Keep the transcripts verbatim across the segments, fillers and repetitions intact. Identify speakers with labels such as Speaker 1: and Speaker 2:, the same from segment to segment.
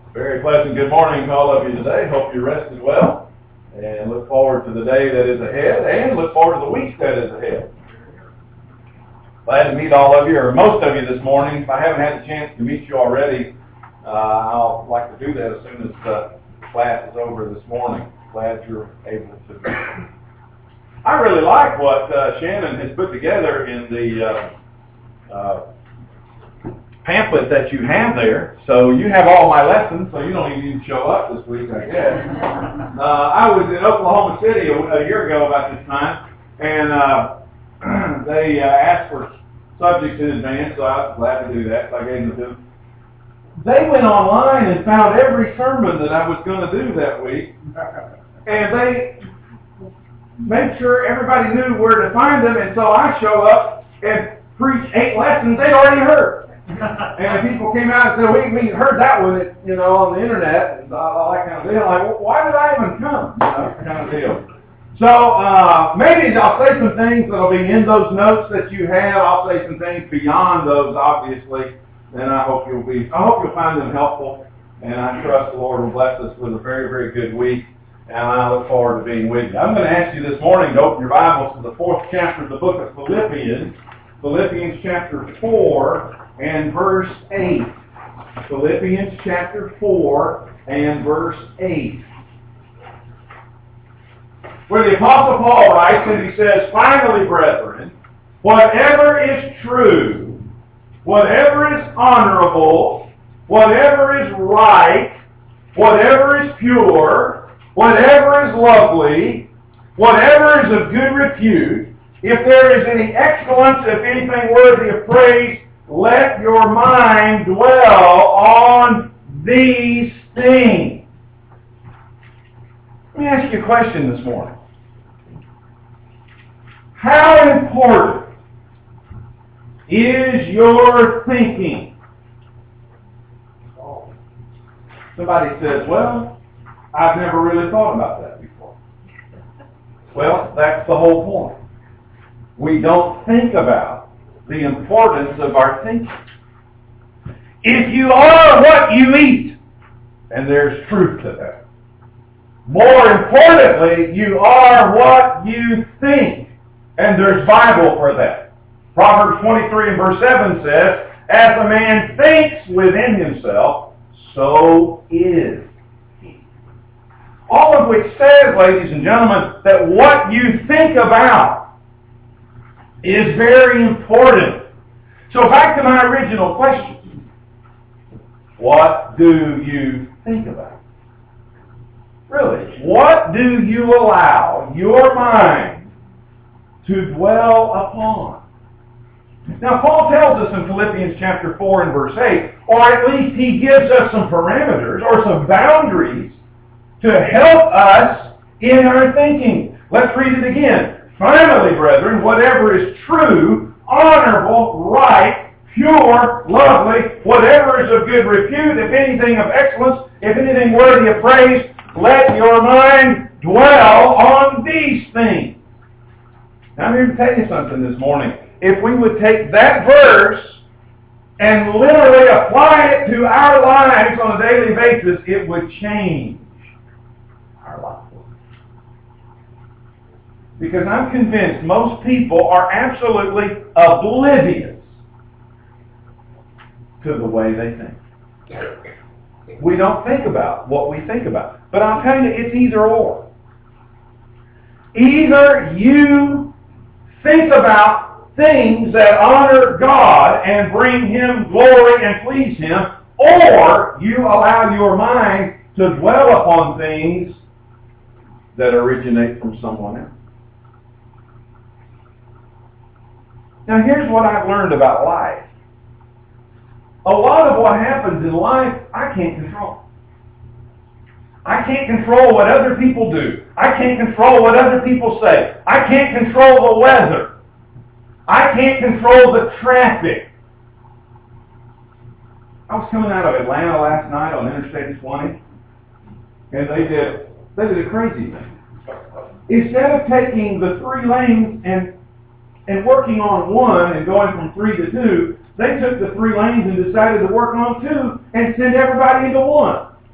Speaker 1: Very pleasant good morning to all of you today. Hope you rested well and look forward to the day that is ahead and look forward to the week that is ahead. Glad to meet all of you, or most of you this morning. If I haven't had the chance to meet you already, uh, I'll like to do that as soon as uh, class is over this morning. Glad you're able to meet me. I really like what uh, Shannon has put together in the uh, uh, pamphlet that you have there. So you have all my lessons, so you don't even need to show up this week, I guess. Uh, I was in Oklahoma City a, a year ago about this time, and uh, they uh, asked for subjects in advance, so I was glad to do that, so I gave them to them. They went online and found every sermon that I was going to do that week, and they made sure everybody knew where to find them, and so I show up and preach eight lessons they'd already heard. And people came out and said, we, we heard that one, you know, on the internet, and all that kind of deal. Like, well, why did I even come? You know, kind of deal. So, uh, maybe I'll say some things that'll be in those notes that you have. I'll say some things beyond those, obviously, and I hope you'll be, I hope you'll find them helpful, and I trust the Lord will bless us with a very, very good week, and I look forward to being with you. I'm going to ask you this morning to open your Bibles to the fourth chapter of the book of Philippians, Philippians chapter four, and verse eight. Philippians chapter four and verse eight. Where the Apostle Paul writes, and he says, finally, brethren, whatever is true, whatever is honorable, whatever is right, whatever is pure, whatever is lovely, whatever is of good repute, if there is any excellence, if anything worthy of praise, let your mind dwell on these things. Let me ask you a question this morning. How important is your thinking? Somebody says, well, I've never really thought about that before. Well, that's the whole point. We don't think about the importance of our thinking. If you are what you eat, and there's truth to that. More importantly, you are what you think, and there's Bible for that. Proverbs twenty-three and verse seven says, as a man thinks within himself, so is he. All of which says, ladies and gentlemen, that what you think about is very important. So back to my original question. What do you think about? Really, what do you allow your mind to dwell upon? Now, Paul tells us in Philippians chapter four and verse eight, or at least he gives us some parameters or some boundaries to help us in our thinking. Let's read it again. Finally, brethren, whatever is true, honorable, right, pure, lovely, whatever is of good repute, if anything of excellence, if anything worthy of praise, let your mind dwell on these things. Now, I'm here to tell you something this morning. If we would take that verse and literally apply it to our lives on a daily basis, it would change our lives. Because I'm convinced most people are absolutely oblivious to the way they think. We don't think about what we think about. But I'll tell you, it's either or. Either you think about things that honor God and bring Him glory and please Him, or you allow your mind to dwell upon things that originate from someone else. Now here's what I've learned about life. A lot of what happens in life, I can't control. I can't control what other people do. I can't control what other people say. I can't control the weather. I can't control the traffic. I was coming out of Atlanta last night on Interstate twenty, and they did, they did a crazy thing. Instead of taking the three lanes and and working on one and going from three to two, they took the three lanes and decided to work on two and send everybody into one.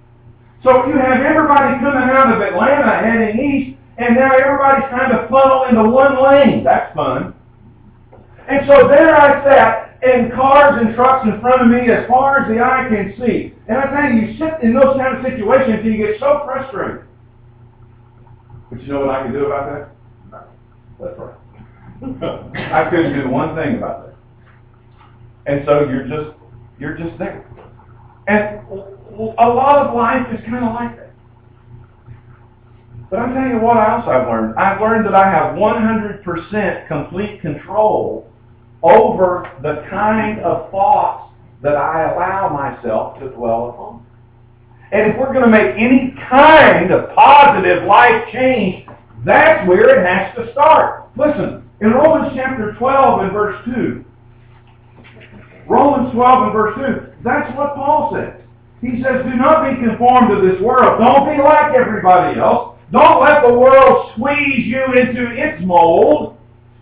Speaker 1: So you have everybody coming out of Atlanta heading east, and now everybody's trying to funnel into one lane. That's fun. And so there I sat, and cars and trucks in front of me as far as the eye can see. And I tell you, you sit in those kind of situations and you get so frustrated. But you know what I can do about that? That's right. I couldn't do one thing about that. And so you're just, you're just there. And a lot of life is kind of like that. But I'm telling you what else I've learned. I've learned that I have one hundred percent complete control over the kind of thoughts that I allow myself to dwell upon. And if we're going to make any kind of positive life change, that's where it has to start. Listen, in Romans chapter twelve and verse two, Romans twelve and verse two, that's what Paul says. He says, do not be conformed to this world. Don't be like everybody else. Don't let the world squeeze you into its mold.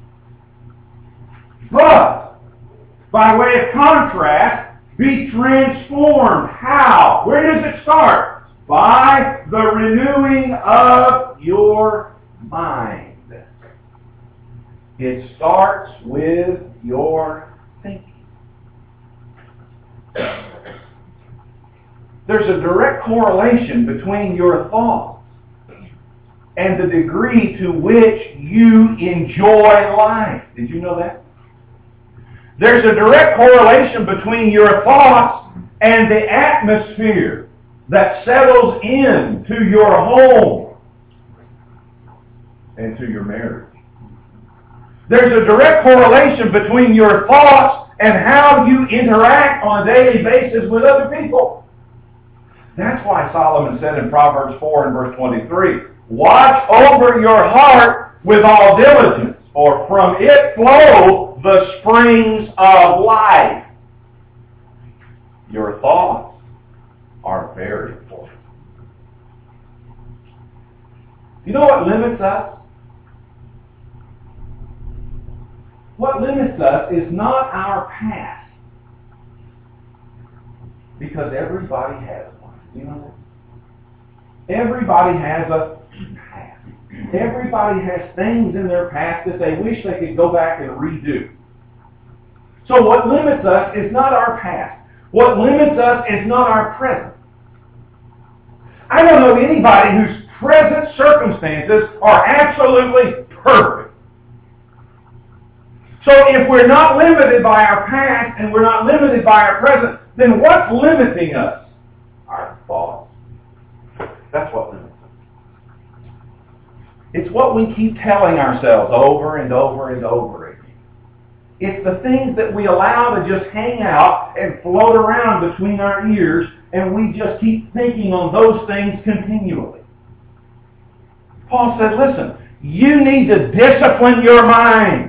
Speaker 1: But, by way of contrast, be transformed. How? Where does it start? By the renewing of your mind. It starts with your thinking. There's a direct correlation between your thoughts and the degree to which you enjoy life. Did you know that? There's a direct correlation between your thoughts and the atmosphere that settles into your home and to your marriage. There's a direct correlation between your thoughts and how you interact on a daily basis with other people. That's why Solomon said in Proverbs four and verse twenty-three, watch over your heart with all diligence, for from it flow the springs of life. Your thoughts are very important. You know what limits us? What limits us is not our past. Because everybody has one. You know that? Everybody has a past. Everybody has things in their past that they wish they could go back and redo. So what limits us is not our past. What limits us is not our present. I don't know anybody whose present circumstances are absolutely perfect. So if we're not limited by our past and we're not limited by our present, then what's limiting us? Our thoughts. That's what limits us. It's what we keep telling ourselves over and over and over again. It's the things that we allow to just hang out and float around between our ears, and we just keep thinking on those things continually. Paul said, listen, you need to discipline your mind.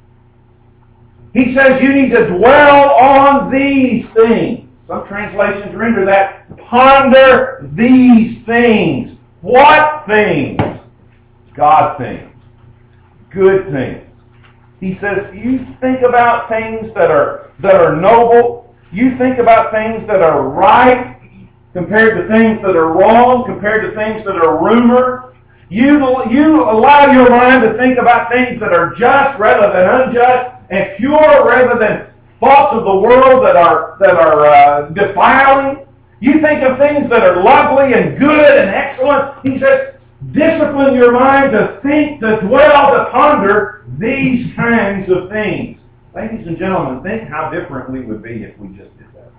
Speaker 1: He says you need to dwell on these things. Some translations render that, ponder these things. What things? God things. Good things. He says, you think about things that are that are noble. You think about things that are right compared to things that are wrong, compared to things that are rumor. You, you allow your mind to think about things that are just rather than unjust, and pure rather than thoughts of the world that are that are uh, defiling. You think of things that are lovely and good and excellent. He says, discipline your mind to think, to dwell, to ponder these kinds of things. Ladies and gentlemen, think how different we would be if we just did that.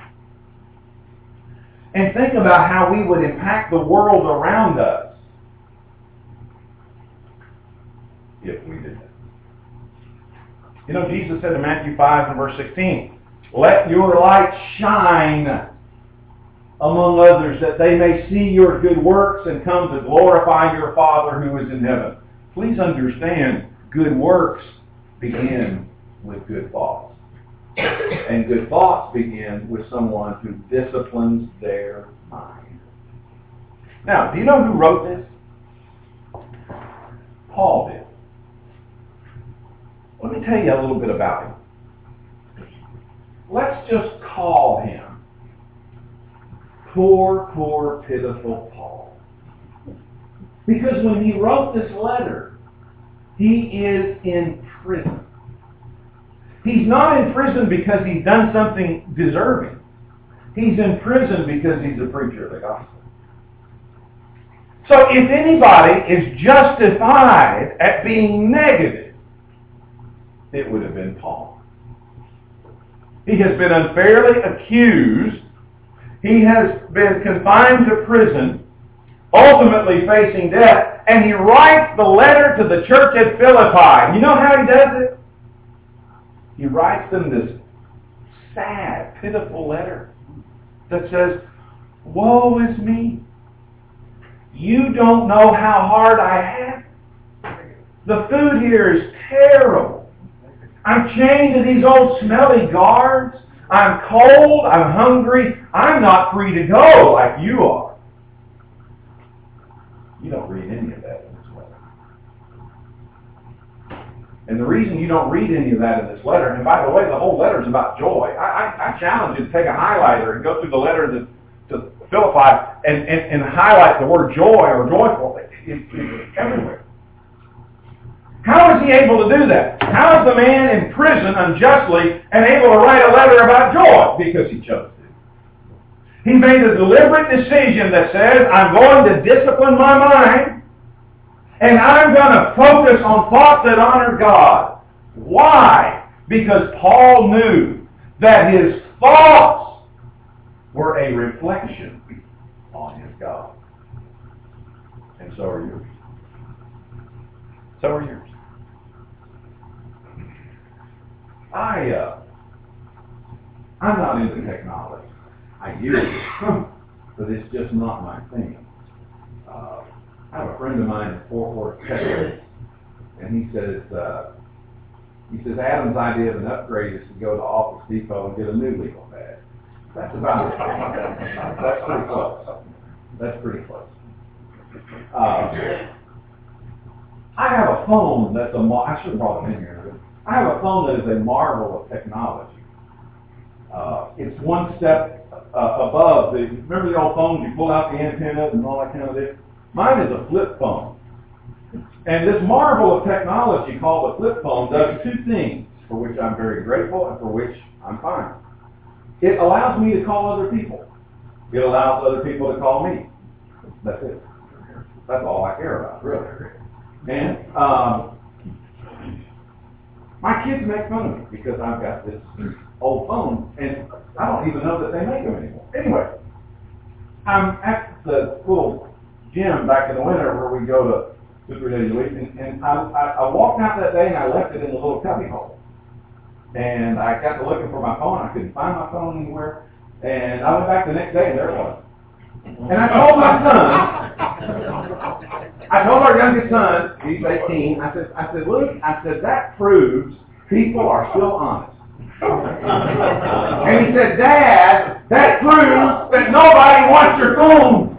Speaker 1: And think about how we would impact the world around us if we did that. You know, Jesus said in Matthew five and verse sixteen, let your light shine among others, that they may see your good works and come to glorify your Father who is in heaven. Please understand, good works begin with good thoughts. And good thoughts begin with someone who disciplines their mind. Now, do you know who wrote this? Paul did. Let me tell you a little bit about him. Let's just call him Poor, poor, pitiful Paul. Because when he wrote this letter, he is in prison. He's not in prison because he's done something deserving. He's in prison because he's a preacher of the gospel. So if anybody is justified at being negative, it would have been Paul. He has been unfairly accused. He has been confined to prison, ultimately facing death, and he writes the letter to the church at Philippi. You know how he does it? He writes them this sad, pitiful letter that says, "Woe is me. You don't know how hard I have. The food here is terrible. I'm chained to these old smelly guards. I'm cold. I'm hungry. I'm not free to go like you are." You don't read any of that in this letter. And the reason you don't read any of that in this letter, and by the way, the whole letter is about joy. I, I, I challenge you to take a highlighter and go through the letter to, to Philippi and, and, and highlight the word joy or joyful. It, it, it's everywhere. How is he able to do that? How is the man in prison unjustly and able to write a letter about joy? Because he chose to. He made a deliberate decision that says, I'm going to discipline my mind and I'm going to focus on thoughts that honor God. Why? Because Paul knew that his thoughts were a reflection on his God. And so are yours. So are yours. I, uh, I'm not into technology. I use it, but it's just not my thing. Uh, I have a friend of mine in Fort Worth, Texas, and he says, uh, he says Adam's idea of an upgrade is to go to Office Depot and get a new legal pad. That's about it. That's pretty close. That's pretty close. Uh, I have a phone that's a, I should have brought it in here. I have a phone that is a marvel of technology. Uh, it's one step uh, above the, remember the old phones, you pull out the antenna and all that kind of thing? Mine is a flip phone. And this marvel of technology called a flip phone does two things for which I'm very grateful and for which I'm fine. It allows me to call other people. It allows other people to call me. That's it. That's all I care about, really. And um, my kids make fun of me because I've got this old phone, and I don't even know that they make them anymore. Anyway, I'm at the little gym back in the winter where we go to two, three days a week, and, and I, I, I walked out that day and I left it in the little cubby hole. And I got to looking for my phone. I couldn't find my phone anywhere. And I went back the next day and there it was. And I told my son, I told our youngest son, he's eighteen, I said, I said, Luke, I said, that proves people are still honest. And he said, Dad, that proves that nobody wants your phone.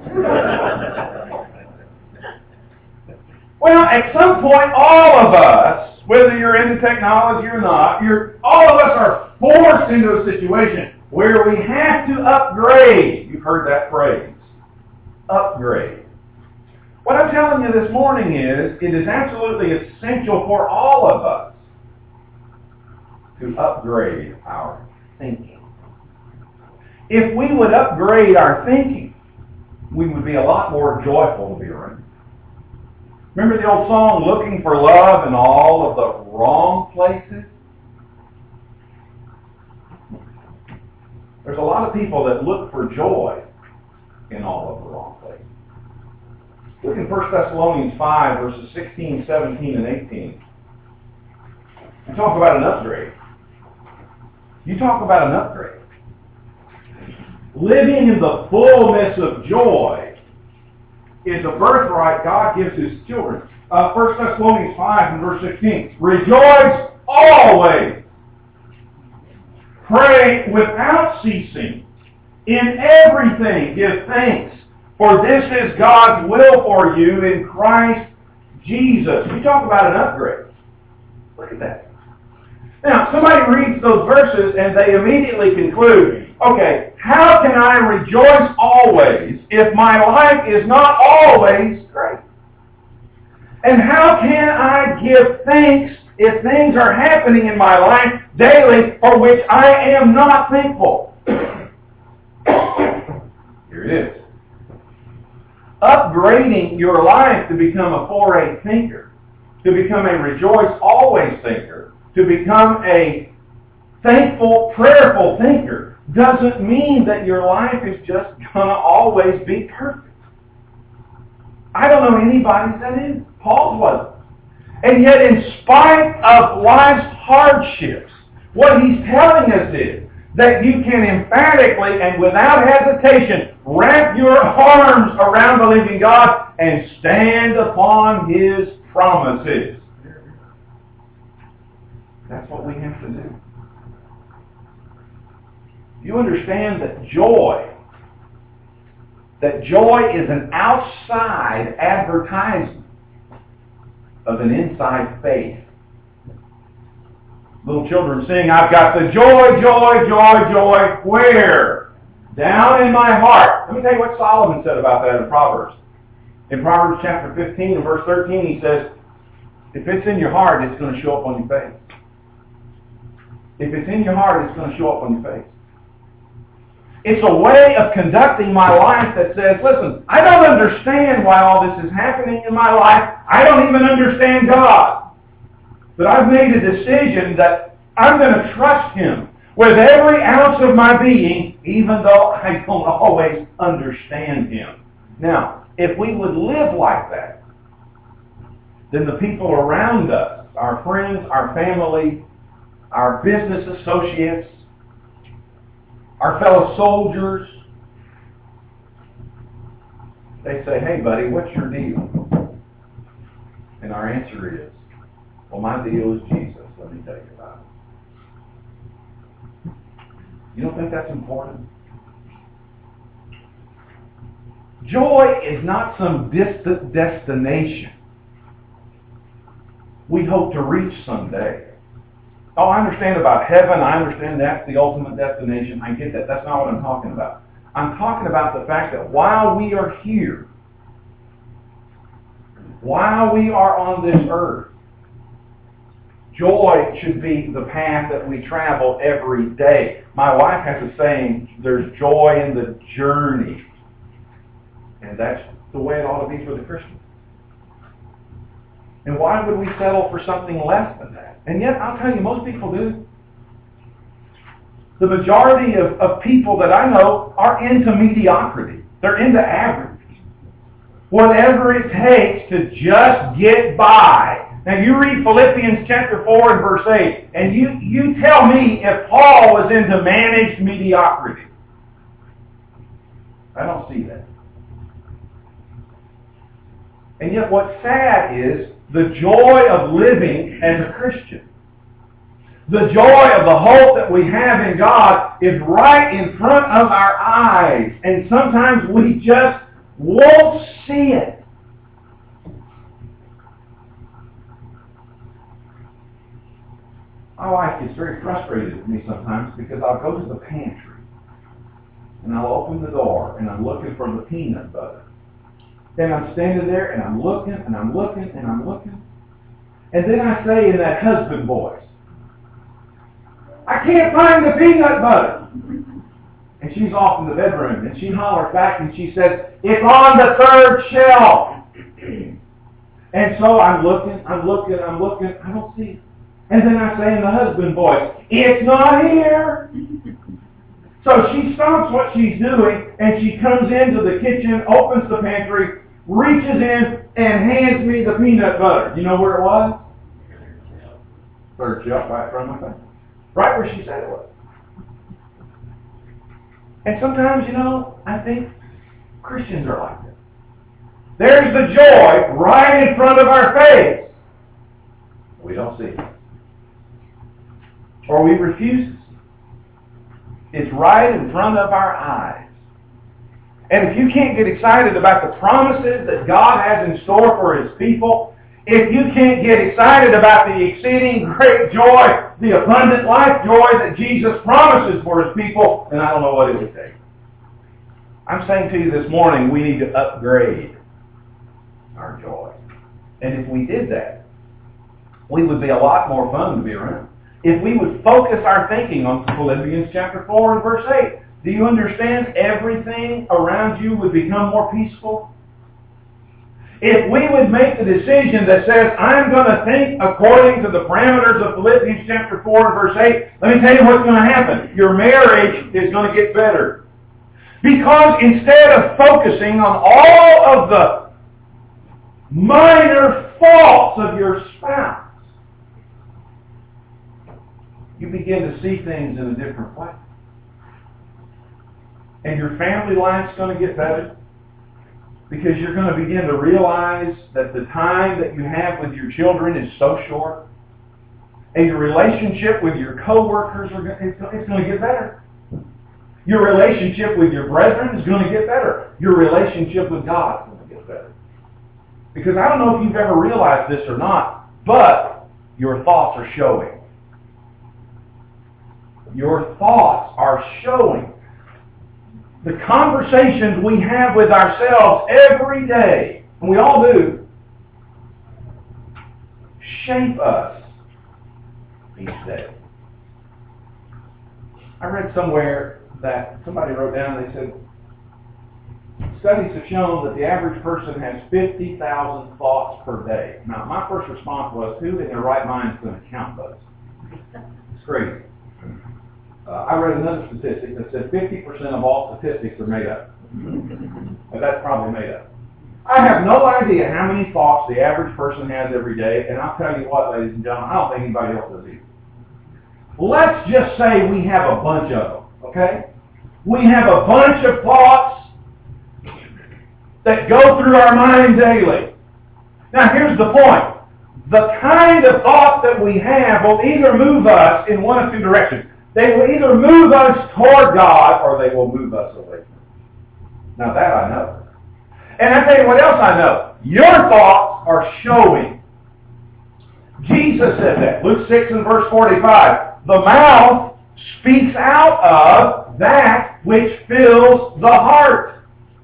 Speaker 1: Well, at some point, all of us, whether you're into technology or not, you're, all of us are forced into a situation where we have to upgrade. You've heard that phrase. Upgrade. What I'm telling you this morning is, it is absolutely essential for all of us to upgrade our thinking. If we would upgrade our thinking, we would be a lot more joyful to be around. Remember the old song, Looking for Love in All of the Wrong Places? There's a lot of people that look for joy in all of the wrong places. Look in First Thessalonians five, verses sixteen, seventeen, and eighteen. You talk about an upgrade. You talk about an upgrade. Living in the fullness of joy is a birthright God gives His children. Uh, First Thessalonians five and verse sixteen. Rejoice always. Pray without ceasing. In everything give thanks, for this is God's will for you in Christ Jesus. You talk about an upgrade. Look at that. Now, somebody reads those verses and they immediately conclude, okay, how can I rejoice always if my life is not always great? And how can I give thanks if things are happening in my life daily for which I am not thankful? Here it is. Upgrading your life to become a four eight thinker, to become a rejoice always thinker, to become a thankful, prayerful thinker, doesn't mean that your life is just going to always be perfect. I don't know anybody that is. Paul's wasn't. And yet, in spite of life's hardships, what he's telling us is that you can emphatically and without hesitation wrap your arms around the living God and stand upon His promises. That's what we have to do. You understand that joy, that joy is an outside advertisement of an inside faith. Little children sing, I've got the joy, joy, joy, joy. Where? Down in my heart. Let me tell you what Solomon said about that in Proverbs. In Proverbs chapter fifteen and verse thirteen, he says, if it's in your heart, it's going to show up on your face. If it's in your heart, it's going to show up on your face. It's a way of conducting my life that says, listen, I don't understand why all this is happening in my life. I don't even understand God. But I've made a decision that I'm going to trust Him with every ounce of my being, even though I don't always understand Him. Now, if we would live like that, then the people around us, our friends, our family, our business associates, our fellow soldiers, they say, hey buddy, what's your deal? And our answer is, well, my deal is Jesus. Let me tell you about it. You don't think that's important? Joy is not some distant destination we hope to reach someday. Oh, I understand about heaven. I understand that's the ultimate destination. I get that. That's not what I'm talking about. I'm talking about the fact that while we are here, while we are on this earth, joy should be the path that we travel every day. My wife has a saying, there's joy in the journey. And that's the way it ought to be for the Christian. And why would we settle for something less than that? And yet, I'll tell you, most people do. The majority of, of people that I know are into mediocrity. They're into average. Whatever it takes to just get by. Now, you read Philippians chapter four and verse eight, and you, you tell me if Paul was into managed mediocrity. I don't see that. And yet what's sad is the joy of living as a Christian. The joy of the hope that we have in God is right in front of our eyes. And sometimes we just won't see it. My wife gets very frustrated with me sometimes because I'll go to the pantry and I'll open the door and I'm looking for the peanut butter. And I'm standing there and I'm looking and I'm looking and I'm looking. And then I say in that husband voice, I can't find the peanut butter. And she's off in the bedroom and she hollers back and she says, it's on the third shelf. And so I'm looking, I'm looking, I'm looking, I don't see it. And then I say in the husband voice, it's not here. So she stops what she's doing and she comes into the kitchen, opens the pantry, reaches in and hands me the peanut butter. You know where it was? Third shelf, right in front of my face. Right where she said it was. And sometimes, you know, I think Christians are like that. There's the joy right in front of our face. We don't see it. Or we refuse to see it. It's right in front of our eyes. And if you can't get excited about the promises that God has in store for His people, if you can't get excited about the exceeding great joy, the abundant life joy that Jesus promises for His people, then I don't know what it would take. I'm saying to you this morning, we need to upgrade our joy. And if we did that, we would be a lot more fun to be around. If we would focus our thinking on Philippians chapter four and verse eight, do you understand? Everything around you would become more peaceful. If we would make the decision that says, I'm going to think according to the parameters of Philippians chapter four and verse eight, let me tell you what's going to happen. Your marriage is going to get better. Because instead of focusing on all of the minor faults of your spouse, you begin to see things in a different way. And your family life's going to get better. Because you're going to begin to realize that the time that you have with your children is so short. And your relationship with your co-workers, are going, it's, it's going to get better. Your relationship with your brethren is going to get better. Your relationship with God is going to get better. Because I don't know if you've ever realized this or not, but your thoughts are showing. Your thoughts are showing. The conversations we have with ourselves every day, and we all do, shape us each day. I read somewhere that somebody wrote down, they said, studies have shown that the average person has fifty thousand thoughts per day. Now, my first response was, who in their right mind is going to count those? It's crazy. Uh, I read another statistic that said fifty percent of all statistics are made up. But that's probably made up. I have no idea how many thoughts the average person has every day, and I'll tell you what, ladies and gentlemen, I don't think anybody else does either. Let's just say we have a bunch of them, okay? We have a bunch of thoughts that go through our mind daily. Now here's the point. The kind of thoughts that we have will either move us in one of two directions. They will either move us toward God or they will move us away from Him. Now that I know. And I tell you what else I know. Your thoughts are showing. Jesus said that. Luke six and verse forty-five. The mouth speaks out of that which fills the heart.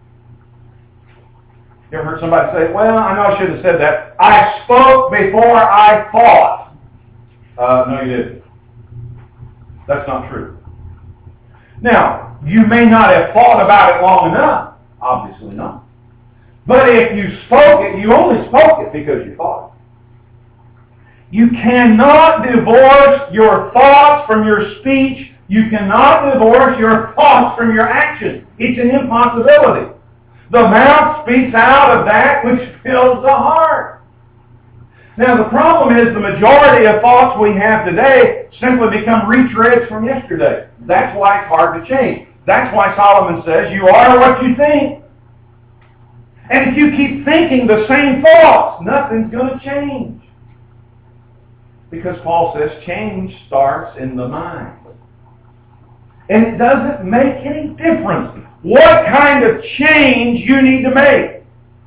Speaker 1: You ever heard somebody say, well, I know I should have said that. I spoke before I thought. Uh, no, you didn't. That's not true. Now, you may not have thought about it long enough. Obviously not. But if you spoke it, you only spoke it because you thought it. You cannot divorce your thoughts from your speech. You cannot divorce your thoughts from your actions. It's an impossibility. The mouth speaks out of that which fills the heart. Now the problem is the majority of thoughts we have today simply become retreads from yesterday. That's why it's hard to change. That's why Solomon says you are what you think. And if you keep thinking the same thoughts, nothing's going to change. Because Paul says change starts in the mind. And it doesn't make any difference what kind of change you need to make.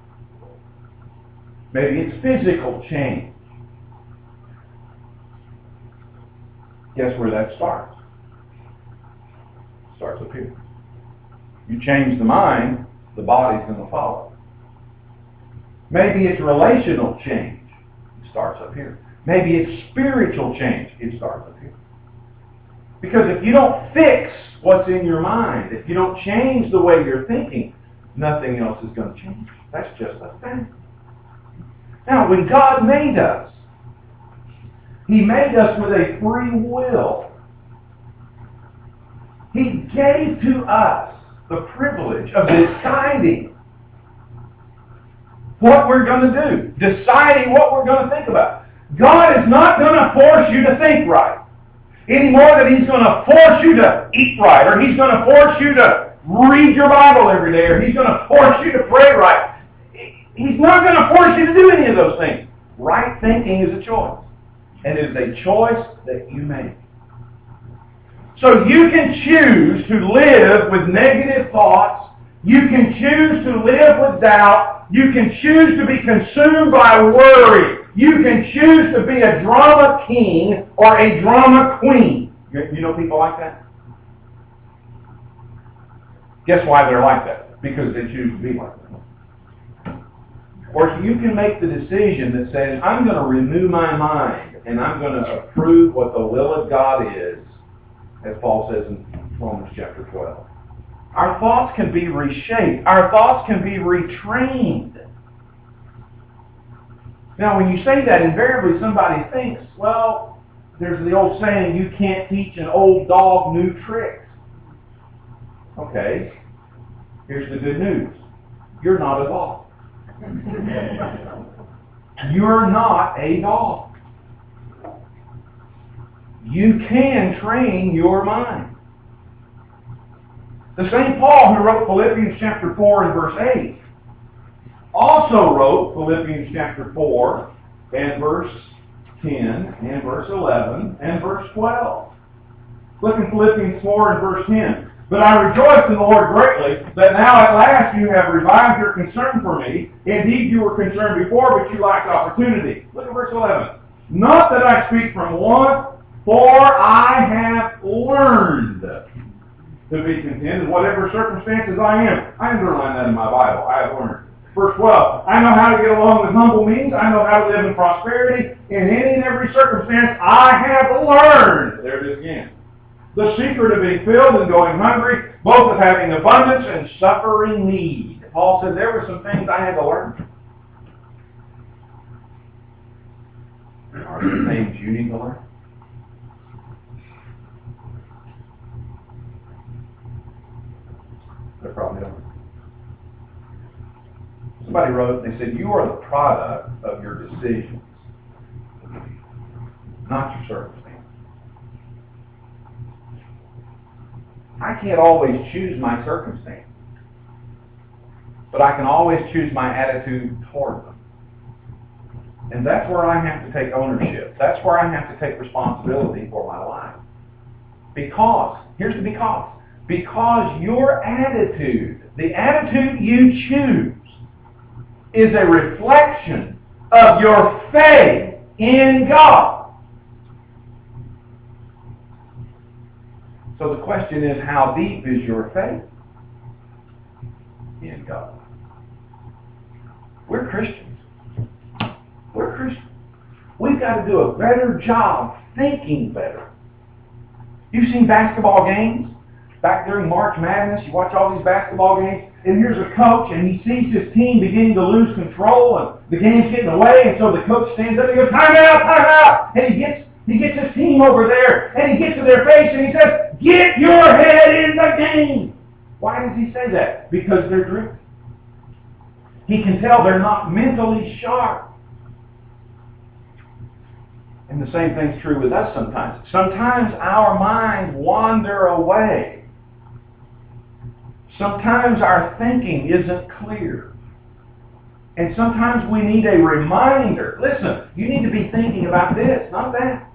Speaker 1: Maybe it's physical change. Guess where that starts? It starts up here. You change the mind, the body's going to follow. Maybe it's relational change. It starts up here. Maybe it's spiritual change. It starts up here. Because if you don't fix what's in your mind, if you don't change the way you're thinking, nothing else is going to change. That's just a fact. Now, when God made us, He made us with a free will. He gave to us the privilege of deciding what we're going to do, deciding what we're going to think about. God is not going to force you to think right, any more than He's going to force you to eat right, or He's going to force you to read your Bible every day, or He's going to force you to pray right. He's not going to force you to do any of those things. Right thinking is a choice. And it is a choice that you make. So you can choose to live with negative thoughts, You can choose to live with doubt. You can choose to be consumed by worry. You can choose to be a drama king or a drama queen. You know people like that? Guess why they're like that? Because they choose to be like that. Or you can make the decision that says, I'm going to renew my mind and I'm going to approve what the will of God is, as Paul says in Romans chapter twelve. Our thoughts can be reshaped. Our thoughts can be retrained. Now, when you say that, invariably somebody thinks, well, there's the old saying, you can't teach an old dog new tricks. Okay, here's the good news. You're not a dog. You're not a dog. You can train your mind. The same Paul who wrote Philippians chapter four and verse eight also wrote Philippians chapter four and verse ten and verse eleven and verse twelve. Look in Philippians four and verse ten. But I rejoice in the Lord greatly that now at last you have revived your concern for me. Indeed, you were concerned before, but you lacked opportunity. Look at verse eleven. Not that I speak from want, for I have learned to be content in whatever circumstances I am. I underline that in my Bible. I have learned. Verse twelve. I know how to get along with humble means. I know how to live in prosperity. In any and every circumstance, I have learned. There it is again. The secret of being filled and going hungry, both of having abundance and suffering need. Paul said there were some things I had to learn. Are there things you need to learn? They probably don't. Somebody wrote, they said, you are the product of your decisions, not your circumstances. I can't always choose my circumstances, but I can always choose my attitude toward them. And that's where I have to take ownership. That's where I have to take responsibility for my life. Because, here's the because, because your attitude, the attitude you choose, is a reflection of your faith in God. So the question is, how deep is your faith in God? We're Christians. We're Christians. We've got to do a better job thinking better. You've seen basketball games? Back during March Madness, you watch all these basketball games, and here's a coach, and he sees his team beginning to lose control, and the game's getting away, and so the coach stands up and goes, time out, time out! And he gets He gets his team over there, and he gets to their face, and he says, get your head in the game. Why does he say that? Because they're drifting. He can tell they're not mentally sharp. And the same thing's true with us sometimes. Sometimes our minds wander away. Sometimes our thinking isn't clear. And sometimes we need a reminder. Listen, you need to be thinking about this, not that.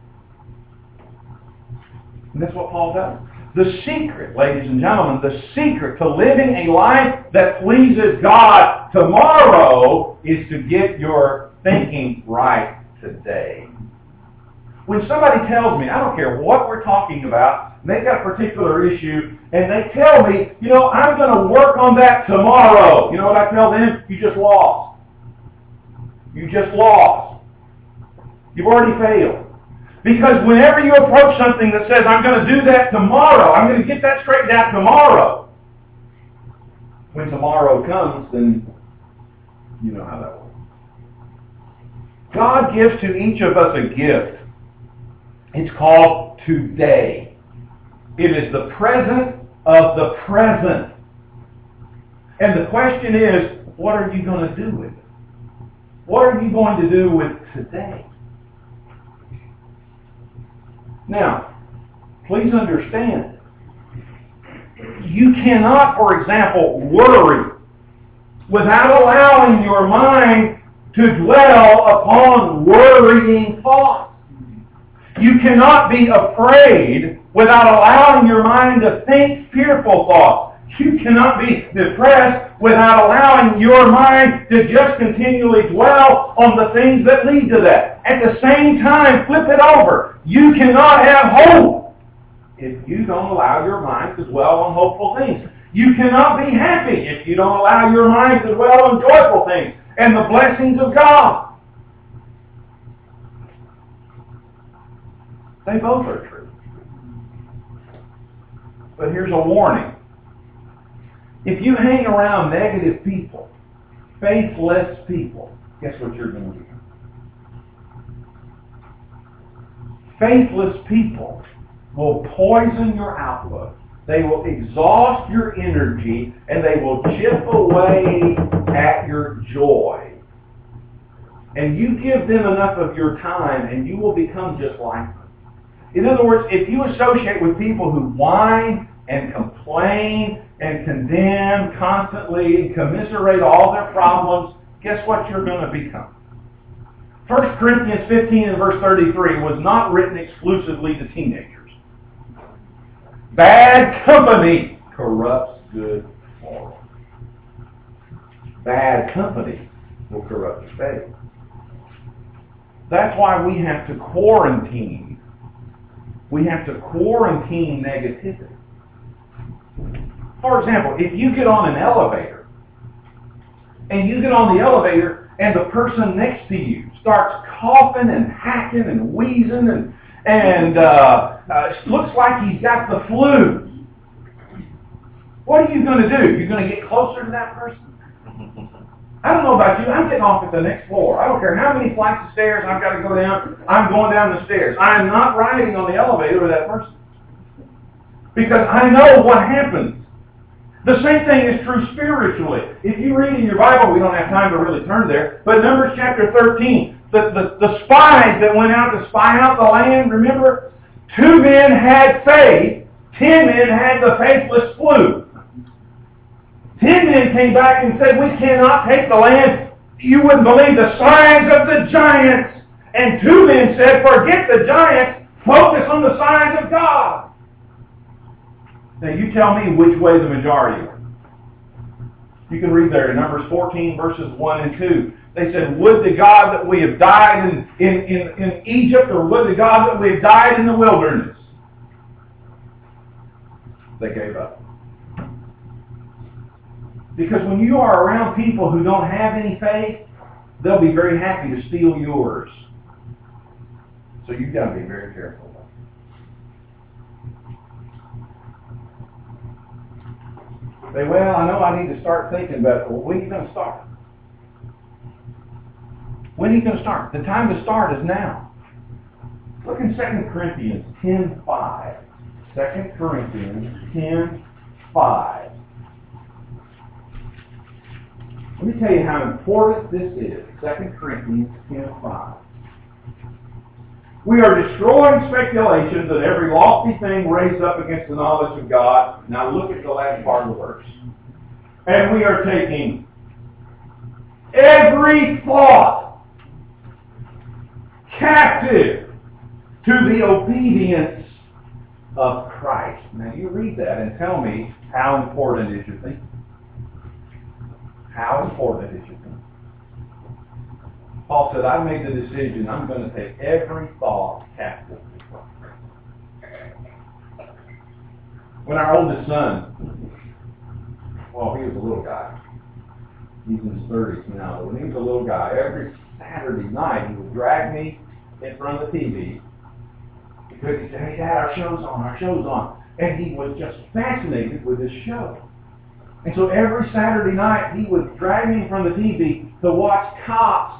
Speaker 1: And that's what Paul does. The secret, ladies and gentlemen, the secret to living a life that pleases God tomorrow is to get your thinking right today. When somebody tells me, I don't care what we're talking about, and they've got a particular issue, and they tell me, you know, I'm going to work on that tomorrow. You know what I tell them? You just lost. You just lost. You've already failed. Because whenever you approach something that says, I'm going to do that tomorrow, I'm going to get that straightened out tomorrow, when tomorrow comes, then you know how that works. God gives to each of us a gift. It's called today. It is the present of the present. And the question is, what are you going to do with it? What are you going to do with today? Now, please understand, you cannot, for example, worry without allowing your mind to dwell upon worrying thoughts. You cannot be afraid without allowing your mind to think fearful thoughts. You cannot be depressed without allowing your mind to just continually dwell on the things that lead to that. At the same time, flip it over. You cannot have hope if you don't allow your mind to dwell on hopeful things. You cannot be happy if you don't allow your mind to dwell on joyful things and the blessings of God. They both are true. But here's a warning. If you hang around negative people, faithless people, guess what you're going to do? Faithless people will poison your outlook. They will exhaust your energy, and they will chip away at your joy. And you give them enough of your time, and you will become just like them. In other words, if you associate with people who whine and complain and condemn constantly and commiserate all their problems, guess what you're going to become? First Corinthians fifteen and verse thirty-three was not written exclusively to teenagers. Bad company corrupts good morals. Bad company will corrupt your faith. That's why we have to quarantine. We have to quarantine negativity. For example, if you get on an elevator, and you get on the elevator, and the person next to you starts coughing and hacking and wheezing and, and uh, uh, looks like he's got the flu, what are you going to do? You're going to get closer to that person? I don't know about you. I'm getting off at the next floor. I don't care how many flights of stairs I've got to go down. I'm going down the stairs. I am not riding on the elevator with that person. Because I know what happens. The same thing is true spiritually. If you read in your Bible, we don't have time to really turn there, but Numbers chapter thirteen, the, the, the spies that went out to spy out the land, remember? Two men had faith, ten men had the faithless flu. Ten men came back and said, we cannot take the land. You wouldn't believe the size of the giants. And two men said, forget the giants, focus on the size of God. Now you tell me which way the majority went. You can read there in Numbers fourteen, verses one and two. They said, would to God that we have died in, in, in, in Egypt, or would to God that we have died in the wilderness. They gave up. Because when you are around people who don't have any faith, they'll be very happy to steal yours. So you've got to be very careful. Say, well, I know I need to start thinking about it. Well, when are you going to start? When are you going to start? The time to start is now. Look in Second Corinthians ten five. Second Corinthians ten five. Let me tell you how important this is. Second Corinthians ten five. We are destroying speculations and every lofty thing raised up against the knowledge of God. Now look at the last part of the verse. And we are taking every thought captive to the obedience of Christ. Now you read that and tell me how important is your thinking. How important is your thinking? Paul said, I made the decision, I'm going to take every thought captive. When our oldest son, well, he was a little guy. He's in his thirties now, but when he was a little guy, every Saturday night he would drag me in front of the T V because he said, hey, Dad, our show's on, our show's on. And he was just fascinated with this show. And so every Saturday night he would drag me in front of the T V to watch cops.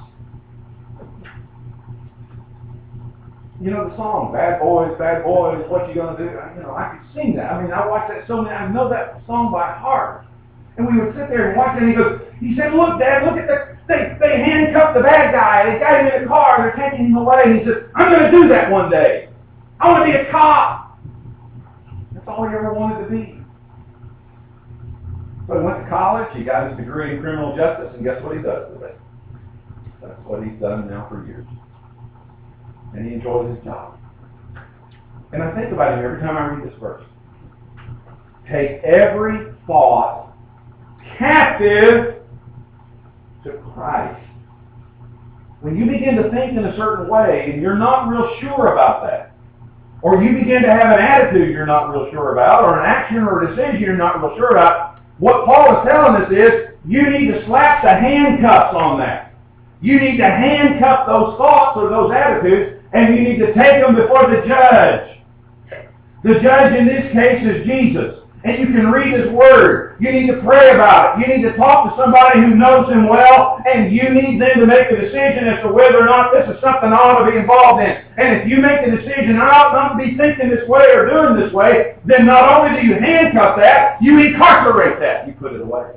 Speaker 1: You know the song, Bad Boys, Bad Boys, what you gonna do? You know, I could sing that. I mean, I watched that so many, I know that song by heart. And we would sit there and watch it, and he goes, he said, look, Dad, look at the, they, they handcuffed the bad guy, they got him in the car, they're taking him away. And he said, I'm gonna do that one day. I want to be a cop. That's all he ever wanted to be. So he went to college, he got his degree in criminal justice, and guess what he does today? That's what he's done now for years. And he enjoys his job. And I think about him every time I read this verse. take every thought captive to Christ. When you begin to think in a certain way and you're not real sure about that, or you begin to have an attitude you're not real sure about, or an action or a decision you're not real sure about, what Paul is telling us is you need to slap the handcuffs on that. You need to handcuff those thoughts or those attitudes, and you need to take them before the judge. The judge in this case is Jesus. And you can read His Word. You need to pray about it. You need to talk to somebody who knows Him well, and you need them to make a decision as to whether or not this is something I ought to be involved in. And if you make the decision, I ought not to be thinking this way or doing this way, then not only do you handcuff that, you incarcerate that. You put it away.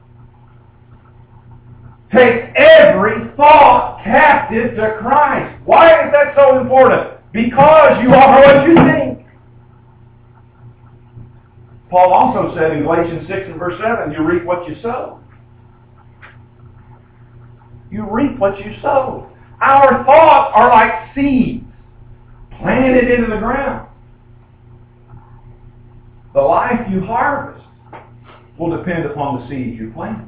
Speaker 1: Take every thought captive to Christ. Why is that so important? Because you are what you think. Paul also said in Galatians six and verse seven, you reap what you sow. You reap what you sow. Our thoughts are like seeds planted into the ground. The life you harvest will depend upon the seeds you plant.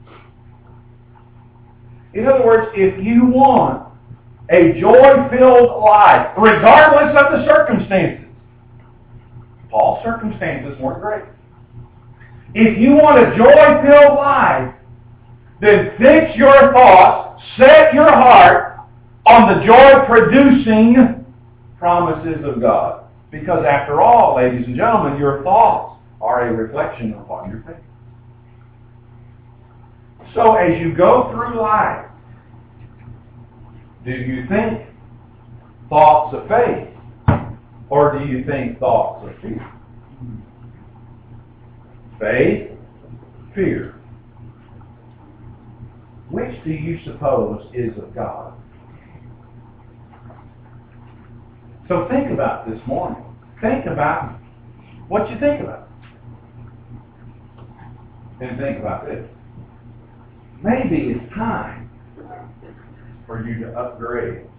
Speaker 1: In other words, if you want a joy-filled life, regardless of the circumstances, Paul's circumstances weren't great. If you want a joy-filled life, then fix your thoughts, set your heart on the joy-producing promises of God. Because after all, ladies and gentlemen, your thoughts are a reflection upon your faith. So as you go through life, do you think thoughts of faith? Or do you think thoughts of fear? Faith, fear. Which do you suppose is of God? So think about this morning. Think about what you think about. And think about this. Maybe it's time for you to upgrade